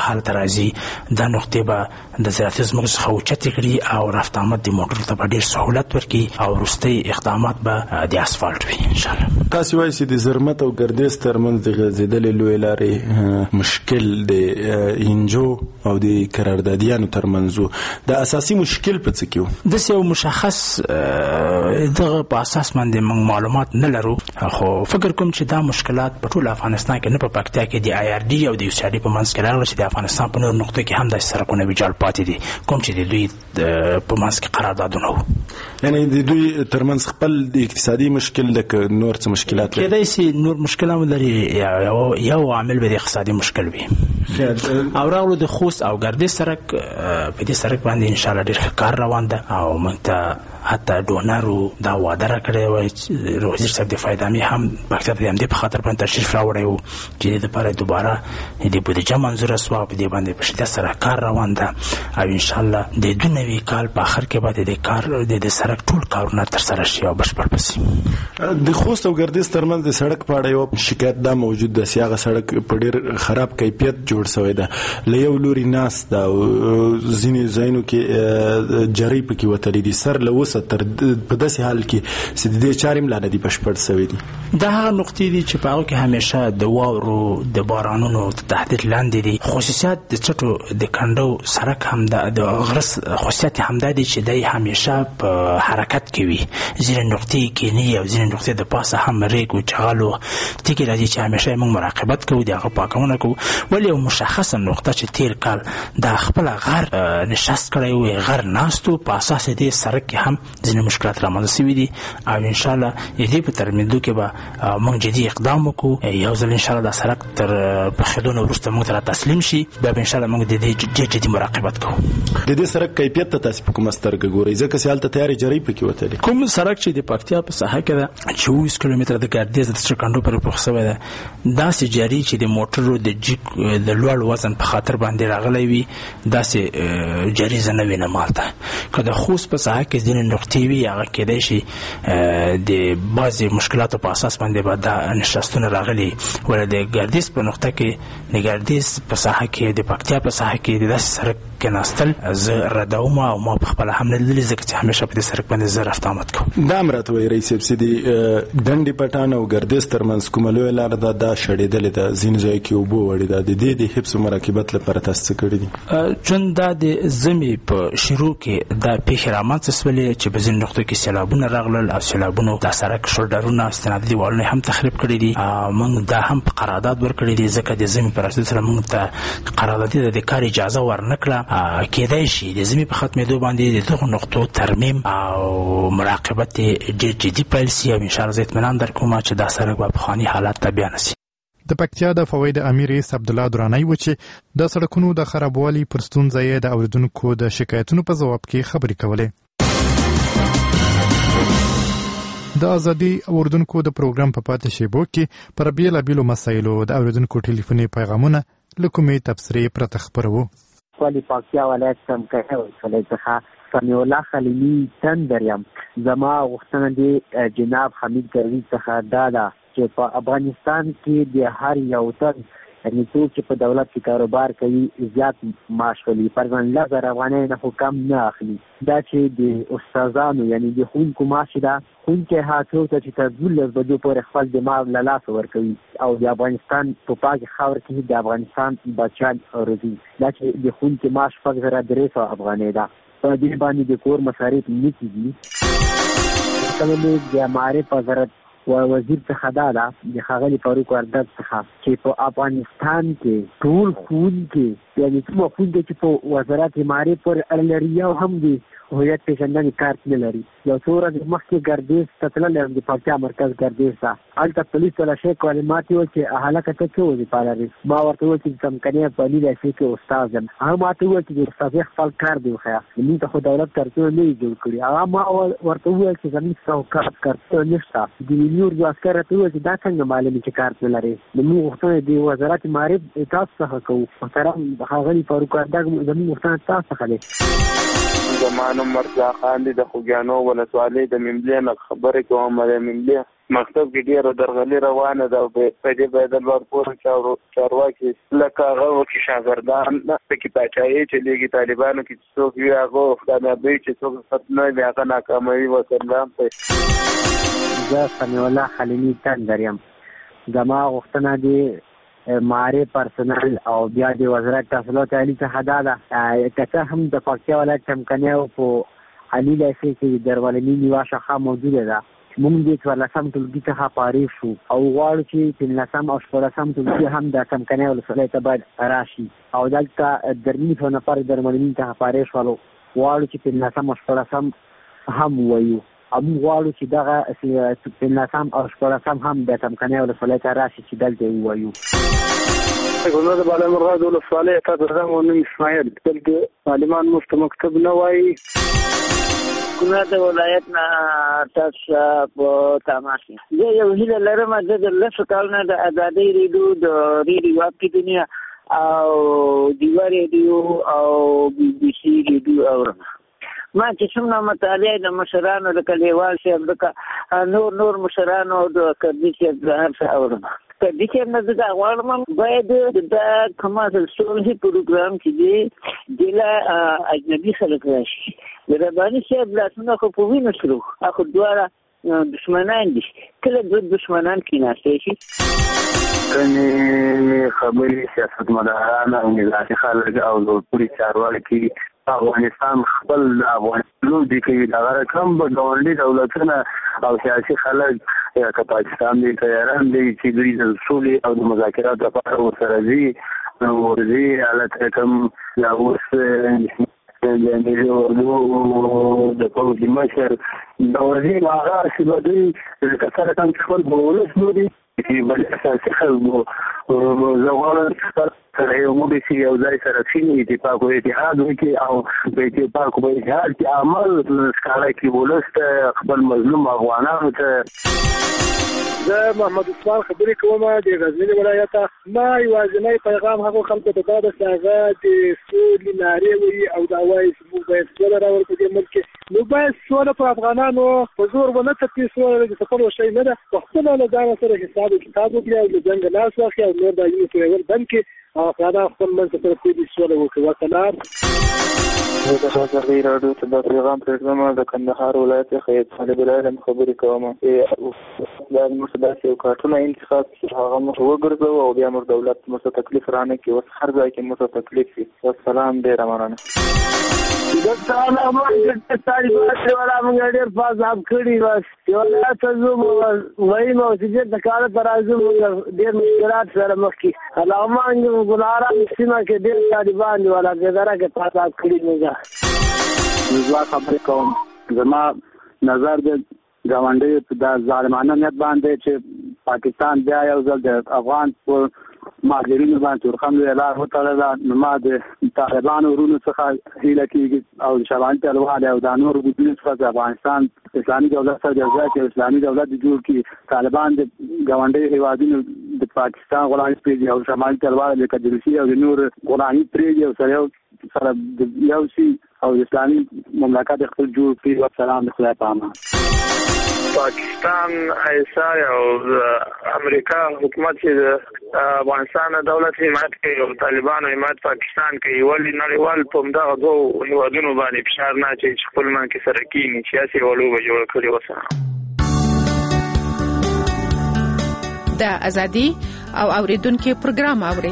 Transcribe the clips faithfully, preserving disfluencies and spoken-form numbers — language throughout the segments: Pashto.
حالت راځي دا نقطې به د زراعتي ځمکو څخه اوچتې کړي او رفت آمد د موټرو ته به ډېر سهولت ورکړي او وروستي اقدامات به د اسفالټ وي انشاءالله. تاسې وایي چې د زرمت او ګردیز ترمنځ د غځېدلې لویې لارې مشکل د انجو او د قراردادیانو ترمنځ و، د اساسي مشکل په څه کې و؟ داسې یو مشخص دغه په اساس باندې موږ معلومات نه لرو، خو فکر کوم چې دا مشکلات په ټول افغانستان کې نه په پکتیا کې د آی آر ډي او د یو سی آر ډي په منځ کې راغله چې د افغانستان په نور نقطو کې هم داسې سرکونه ویجاړ پاتې دي کوم چې د دوی په منځ کې قراردادونه وو. یعنی د دوی ترمنځ خپل د اقتصادي مشکل د نور څه مشکلات لري؟ کېدای شي نور مشکلات ولري، یو عامل به د اقتصادي مشکل وي. او راغلو د خوست او ګردیز سرک، په دې سرک باندې انشاءالله ډېر ښه کار روان ده او موږ ته حتی ډونرو دا وعده راکړې وه چې وزیر صاحب دفاع دامې هم پکتیا ته د همدې په خاطر باندې تشریف راوړی و چې دې دپاره دوباره د بودیجه منظوره سوه، په دې باندې په شدت سره کار روان ده او انشاءالله د دوه نوي کال په آخر کې به د کار د سرک ټول کارونه ترسره شي او بشپړ به شي. د خوست او ګردیز ترمنځ د سړک په اړه یو شکایت دا موجود ده چې هغه سړک په ډېر خراب کیفیت جوړ شوی ده، له یو لوري ناست ده او ځینې ځایونو کې جرۍ پکې وتلي دي، سر له اوسه تر په داسې حال کې چې د دې چارې هم لا نه دي بشپړ شوي دي. دا هغه نقطې دي چې په هغو کې همیشه د واورو د بارانونو تحت لاندې دي. خصوصیات د چټو د کنډو سرک هم د غرس خصوصیات همدا دي چې دی همیشه په حرکت کې وي، ځینې نقطې کینی او ځینې نقطې د پاسه هم ریګ و چغل و ټکي راځي چې همیشه موږ مراقبت کوو، د هغه پاکونه کوو. ولې یو مشخصه نقطه چې تیر کال دا خپله غر نشست کړی و، غر ناست و، په اساس دې سرک کې هم ځینې مشکلات رامنځته شوي دي او انشاءالله د دې په ترمیدو کې به موږ جدي اقدام وکړو. یو ځل انشاءالله دا سرک تر پخېدو نه وروسته موږ ته را تسلیم شي، بیا به انشاءالله موږ د دې ډېر جدي مراقبت کوو. د دې سرک کیفیت ته تاسې په کومه سترګه ګورئ؟ ځکه چې هلته تیارې جرۍ پکې وتلې. کوم سرک چې د پکتیا په ساحه کې ده چې اوویس کیلومتره د ګردیز د سرکنډو پورې پوخ شوی ده، داسې جرۍ چې د موټرو د جیک د لوړ وزن په خاطر باندې راغلی وي داسې جرۍ زه نه وینم هلته. که د خوست په ساحه کې ځینې نقطې وي هغه کېدای شي د بعضې مشکلاتو په اساس باندې به دا نشستونه راغلي، ولې د ګردیز په نقطه کې د ګردیز په ساحه کې د پکتیا په ساحه کې د داسې سرک کېناستل زه ردوم او ما په خپله هم نه لیدلي، ځکه چې همیشه په دې سرک باندې زه رفت آمد کوم. دا هم راته وایي رئیس صاحب چې د ډنډې پټان او ګردیز ترمنځ کومه لویه لاره ده دا شړېدلې ده، ځینې ځایو کې اوبه وړې ده، د دې د حفظ و مراقبت لپاره تاسو څه کړي دي؟ چون دا د ژمي په شروع کې دا پیښې رامنځته شولې چې په ځینې نقطو کې سیلابونه راغلل او سیلابونو دا سرک شولډرونه استنادي دیوالونه هم تخریب کړي دي. موږ دا هم په قرارداد ورکړي دي، ځکه د ژمي په رسېدو سره موږ ته قراردادي د کار اجازه ورنکړه. کېدای شي د ژمي په ختمېدو باندې د دغو نقطو ترمیم او مراقبت ډېر جدي پیل شي او انشاءالله زه اطمینان درکوم چې دا سرک به پخواني حالت ته بیا نه شي. د پکتیا د فواید امیر رئیس عبدالله درانی و چې د سړکونو د خرابوالي پر ستونزه یې د اوریدونکو د شکایتونو په ځواب کې خبرې کولې. د ازادي اوریدونکو د پروګرام په پاتې شیبو کې پر بیلابیلو مسایلو د اوریدونکو ټلیفوني پیغامونه له کومې تبصرې پرته خپروو. ولی پکتیا ولایت څمکنیو ولسوالۍ څخه سمیع الله خلیلي تندر یم. زما غوښتنه د جناب حمید ګروي څخه دا ده چې په افغانستان کې د هر یو تن یعنې څوک چې په دولت کې کاروبار کوي زیات معاش ولي، فرضاً لس زره افغانۍ نه خو کم نه اخلي. دا چې د استادانو یعنې د ښوونکو معاش ده، ښوونکی هغه څوک ته چې تر دولس بجو پورې خپل دماغ له لاسه ورکوي او د افغانستان په پاکې خاوره کې د افغانستان بچیان روزي. دا چې د ښوونکي معاش شپږ زره درې سوه افغانۍ ده. په دې باندې د کور مصارف نه کېږي. کله د معارف وزارت وزیر څخه دا ده د ښاغلي فاروق وردګ څخه چې په افغانستان کې ټول ښوونکي یعنې کومه ښوونکي چې په وزارت معارف پورې اړه لري یو هم د هویت پېژندنې کارت نه لري. یو څو ورځې مخکې ګردیز ته تللی یم، د پکتیا مرکز ګردیز ته. هلته پولیس ته له شی کلمات یې وویل چې هلکه ته څه وظیفه لرې؟ ما ورته وویل چې د څمکنۍ په نیل ایسي کې استاد یم. هغه ما ته وویل چې د استادۍ خپل کار دی وښیه، موږ ته خو دولت کارتونه نه وي جوړ کړي. هغه ما ورته وویل چې زموږ څه کارتونه نشته. د نیور یو عسکر راته وویل چې دا څنګه معلومې چې کارت نه لرې؟ نو موږ غوښتنه د وزارت معارف تاسو څخه کوو. محترم ښاغلي فاروق وردګ زموږ غوښتنه تاسو څخه دی. زما نوم مرزا خان دی، د خوږیانو ولسوالۍ د مملې نه خبرې کوم. د مملې مکتب کې ډېره درغلي روانه ده او په دې باید د لوړ پوړو چارواکي لکه هغه وکړي شاګردان پکې پاچاهي چلېږي طالبانو کې چې څوک وي هغه کامیابي چې څوک ختمه وي هغه ناکاموي وسلام په زه سمیع الله خلیلي تندر یم. زما غوښتنه د معارف پرسنل او بیا د وزارت تحصیلات عالي څخه دا ده که څه هم د پکتیا ولایت چمکنیو په علي لیسې کې درولني نیوه شاخه موجوده ده، موږ د څوارلسم ټولګي څخه فارغ شو او غواړو چې پنځلسم او شپاړسم ټولګي هم د څمکنیو ولسوالۍ ته باید راشي او دلته درې سوه نفر درملني څخه فارغ شولو. غواړو چې پنځلسم او شپاړسم هم ووایو او موږ غواړو چې دغه پنځلسم او شپاړسم هم د څمکنیو ولسوالۍ ته راشي چې دلته یې ووایو. ګورنر د بالا مرغاد ولسوالۍ ته زه مو نوم اسماعیل دلته معلمان موږ ته مکتب نه وایي. ګورنر د ولایت نه تاسو په تماس کې زه یو هیله لرم چې د لسو کالونو د ازادۍ ریډیو د ریډیو اپلیکیشن او دیوا ریډیو او بي بي سي ریډیو اورم. ما چې څومره مطالعه د مشرانو د کلیوال صاحب د نور نور مشرانو د کردي صاحب د هر څه اورم. کردي صاحب نه زه غواړم باید د کومه صلحي پروګرام چې دی د اجنبي خلک راشي. د رباني صاحب لاسونه خو په وینو سرو اخو دواړه دشمنان دي، کله دوه دشمنان کېناستی شي. کنې خبرې سیاستمداران او نظامي خلک او لوړپوړي چارواکي افغانستان خپل افغانستان لوبې کوي، دغه کم به ګاونډي دولتونه او سیاسي خلک یا که پاکستان دی که ایران دی چې دوی د سولې او د مذاکرات لپاره ورسره ځي نو ورځي هلته کوم لا اوس د ملي اردو د پوځ مشر د ورځي هغه چې به دوی که سره کوم خپل به ولس لوري چې بل اساسي خلکو زه غواړم سره یو موږ چې یو ځای سره سیمې اتفاق او اتحاد وکړي او په اتفاق او اتحاد کې عمل ښکاره کړي ولس ته خپل مظلوم افغانانو ته. زه محمد عثمان خبرې کوم د غزني ولایت. ما یوازینی پیغام هغو خلکو ته دا ده چې هغه د سولې نارې وایي او دا وایي چې موږ باید سوله راوړو په دې ملک کې. موږ باید سوله په افغانانو په زور ونه تپي، سوله د سفر شی نه ده. په خپله له ځانه سره حساب و کتاب وکړي او له جنګه لاس واخلي او نور دا وینې تویول بند کړي او افغانان خپل منځ سره پرېږدي سوله وکړي. وسلام. زه د ازادۍ راډیو ته د پیغام پرېږدم. د کندهار ولایت څخه طالب العلم خبرې کوم چې دا موږ داسې یو کارتونه انتخاب کړي هغه موږ وګرځوو او بیا موږ دولت موږ ته تکلیف رانه کړي. اوس هر ځای کې موږ ته تکلیف وي. والسلام، ډېره مننه. دکتر احمد طالبان والا موږ ډېر فاصاب کړي بس یو ولایت ته ځو وایم او چې د کال پر راځو ډېر مشکلات سره مخ کې علامه ګلارا سیمه کې ډېر طالبان دی والا دغه کې فاصاب کړي نه. زه خبرې کوم. زما نظر د ګاونډي د ظالمانه نیت باندې چې پاکستان بیا یو ځل د افغان په مهاجرینو باندې تورخم لار وتړله. نو ما د طالبانو ورونو څخه هیله کېږي او شباني طالبان او د نورو ګوندونو څخه د افغانستان اسلامي دولت سره یو ځای کې اسلامي دولت جوړ کړي. طالبان د ګاونډي هېوادونو د پاکستان غلامي پرېږدي او شمالي طالبان لکه د روسیې او د نور غلامي پرېږدي او سره یو سره یو شي او اسلامي مملکت خپل جوړ کړي. والسلام، د خدای په امان. پاکستان ایسای او امریکا حکومت چې د افغانستان دولت حمایت کوي او طالبانو حمایت پاکستان کوي، ولې نړیوال په همدغه دوو هېوادونو باندې فشار نه اچوي چې خپل منځ کې سره کښېني چې هسې یوه لوبه جوړه کړي. وسلام. د ازادي او اوریدونکو پروګرام اوري.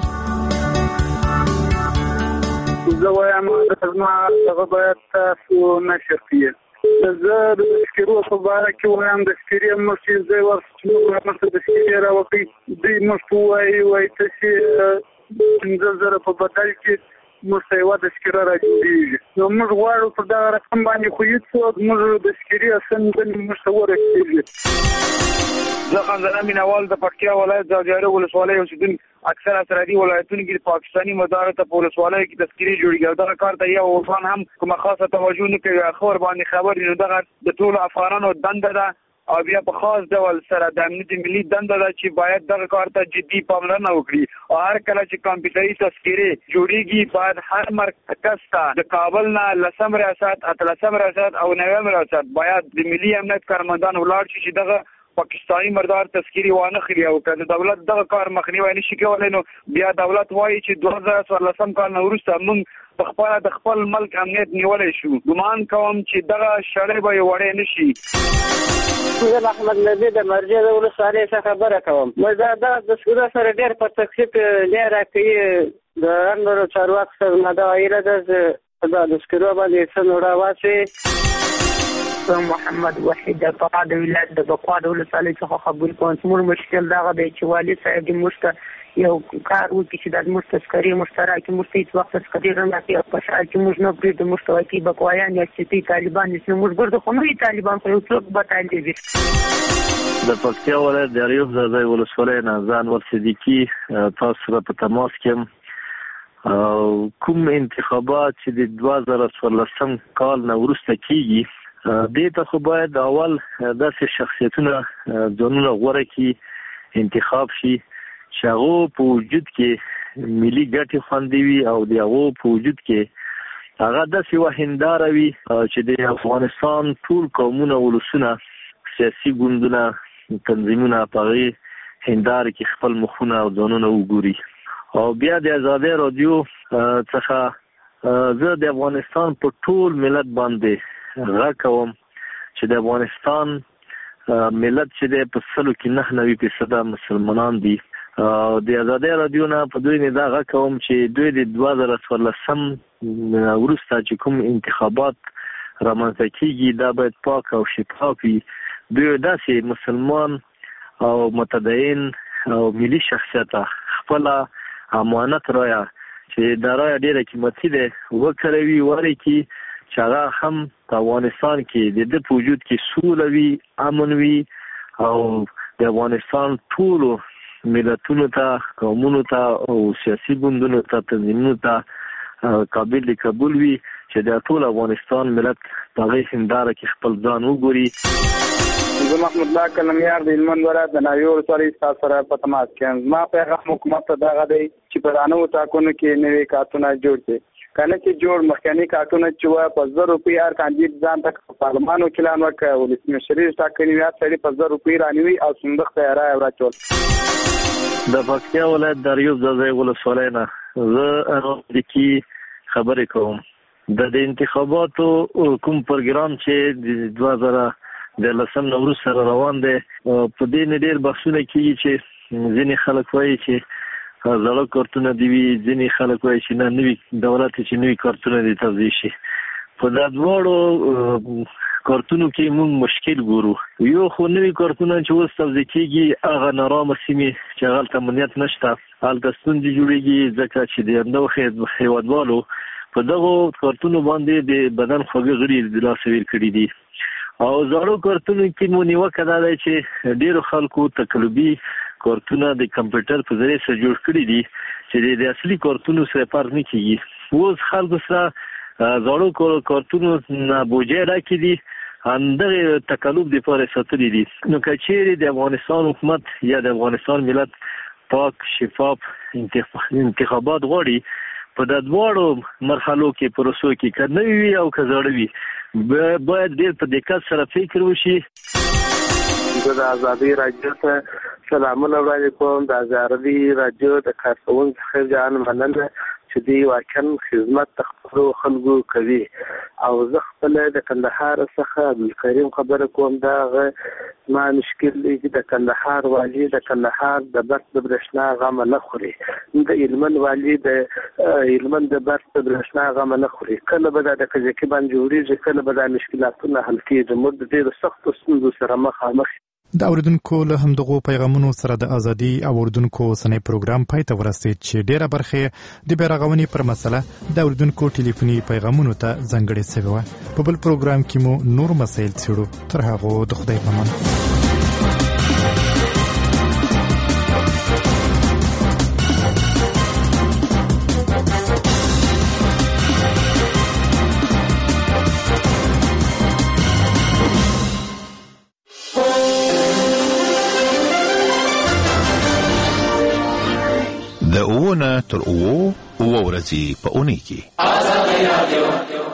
زه وایم زما هغه باید تاسو نشر کړي. زه د تذکرو په باره کې وایم د تذکرې موږ چې ځای ورڅ موږ د تذکرې راوکړي دوی موږ ته وایي وایي تاسې پنځه زره په بدل کې موږ ته یوه تذکره راجوړېږي. نو موږ غواړو په دغه رقم باندې خو هېڅوک موږ د تذکرې اصل موږ ته ورسېږي. زه خانزاده مینوال د پکتیا ولایت ځاځي ولسوالۍ اوسېدونکی. اکثر اسرائیلي ولایتونو کې د پاکستاني مدارو ته په ولسوالیو کې تذکرې جوړېږي او دغه کار ته یو افغان هم کومه خاصه توجه نه کوي. خبر باندې خبر نو دغه د ټولو افغانانو دنده ده او بیا په خاص ډول سره د امنیت ملي دنده ده چې باید دغه کار ته جدي پاملرنه وکړي او هر کله چې کمپیوټري تذکرې جوړېږي باید هر مرکز ته د کابل نه لسم ریاست اتلسم ریاست او نویم ریاست باید د ملي امنیت کارمندان ولاړ شي چې دغه پاکستاني مردار تذکيري وانه خري او کنه دولت دغه کار مخنیوي نشي کولای نو بیا دولت وایي چې دوه زره څوارلسم کال نه وروسته موږ په خپل د خپل ملک امنیت نیولای شو. ګمان کوم چې دغه شړې به وړې نشي. زه احمد نبی د مرجع د ولسوالۍ څخه خبره کوم. مې دا د دسکوره سره ډېر په تکلیف نه راکړي د نورو چارواکو سره نه دا ویل ده دا دسکوره باندې څه نوړه واسي. محمد وحید د فقاد ولایت د بقاد ولسوالۍ څخه خبر کوم. څومره مشکل دا دی چې والي صاحب د مشته یو کار وکړي چې د مستسکري مشترک مستي څو وخت سکري رنګي په شال کې موږ نه پرې د مشتوي بقایان یا چې طالبان چې موږ ګرځو خو نه طالبان خو یو څوک بتاین دي. د پکتیا ولایت د ریوب زړې ولسوالۍ نه ځان ور صدیقي تاسو سره په تماس کې کوم انتخابات چې د دوه زره څوارلسم کال نه وروسته کیږي دې ته خو باید اول داسې شخصیتونه ځانونه غوره کړي انتخاب شي چې هغه په وجود کې ملي ګټې خوندي وي او د هغه په وجود کې هغه داسې وهنداره وي چې د افغانستان ټول قومونه ولسونه سیاسي ګوندونه تنظیمونه په هغې هنداره کې خپل مخونه او ځانونه وګوري. او بیا د آزادۍ راډیو څخه زه د افغانستان په ټول ملت باندې غږ کوم چې د افغانستان ملت چې د په سلو کې نه نوي فیصده مسلمانان دي. د آزادۍ راډیو نه په دوی نه دا غږ کوم چې دوی د دوه زره څوارلسم وروسته چې کوم انتخابات رامنځته کیږي دا باید پاک او شفاف وي. دوی داسې مسلمان او متدین او ملي شخصیت خپل امانت رایا چې دا رایا ډیره قیمتي ده وکړوي وری کې چې هغه هم په افغانستان کې د دې په وجود کې سوله وي امن وي او د افغانستان ټول ملتونو ته قومونو ته او سیاسي ګوندونو ته تنظیمونو ته قابل قبول وي چې د ټول افغانستان ملت په هغې هنداره کې خپل ځان وګوري. زه محمود الله کلمیار د هلمند ولایت د ناوې ولسوالۍ ستاسو سره په تماس کې یم. زما پیغام حکومت ته دغه دی چې په رانه ټاکنو کې نوي کارتونه جوړ کړي. کنه چې جوړ مخکني کارتونه چې وای په زر روپۍ هر کاندید ځان ته پارلمان وکیلان ورکړي ولسمشري ټاکنې یا سړي په زر روپۍ رانیوي او صندوق ته رایه واچول. د پکتیا ولایت د ریوب زړې ولسوالۍ نه زه لیکي خبرې کوم. د د انتخاباتو کوم پروګرام چې د دوه زره دلسم نه وروسته روان دی په دې نه ډېر بحثونه کېږي چې ځینې خلک وایي چې زړه کارتونه دي وي، ځینې خلک وایي چې نه نوي دولت چې نوي کارتونه دي توضیح شي. په دا دواړو کارتونو کې موږ مشکل ګورو. یو خو نوي کارتونه چې اوس توضیح کېږي هغه نارامه سیمې چې هغلته امنیت نشته هلته ستونزې جوړېږي ځکه چې د همدغو هېوادوالو په دغو کارتونو باندې د بدن خوږه غړي د لاسه ویل کړي دي. او زړو کارتونو کې مو نیوکه دا ده چې ډېرو خلکو تقلبي کارتونه د کمپیوټر په ذریعه سره جوړ کړي دي چې د اصلي کارتونو سره فرق نه کېږي. اوس خلکو سره زړو کارتونو نه بوجۍ راکړي دي همدغه تقلب دپاره ساتلي دي. نو که چیرې د افغانستان حکومت یا د افغانستان ملت پاک شفاف انتخابات غواړي په د دواړو مرحلو کې پروسو کې که نوي وي او که زاړه وي باید ډېر په دقت سره فکر وشي. زه د ازادۍ راډیو ته سلامونه وړاندې کوم. د ازادۍ راډیو د کارکوونکو څخه جان مننه چې دوی واقعا خدمت د خپلو خلکو کوي. او زه خپله د کندهار څخه عبدالکریم خبره کوم. دا ما مشکل دی چې د کندهار والي د کندهار د برق د برېښنا غمه نه خوري، د هلمند والي د هلمند د برق د برېښنا غمه نه خوري. کله به دا د کجکي باندې جوړېږي، کله به دا مشکلاتونه حل کېږي. موږ د ډېرو سختو ستونزو سره مخامخ. د اوریدونکو له همدغو پیغامونو سره د ازادي او اوریدونکو اوسنی پروګرام پای ته ورسېد چې ډېره برخه د بیارغونې پر مسله د اوریدونکو ټلیفوني پیغامونو ته ځانګړې شوې وه. په بل پروګرام کې مو نور مسایل څېړو. تر هغو د خدای په امان. د اوونه تر اوو اوو ورځې په اونۍ کې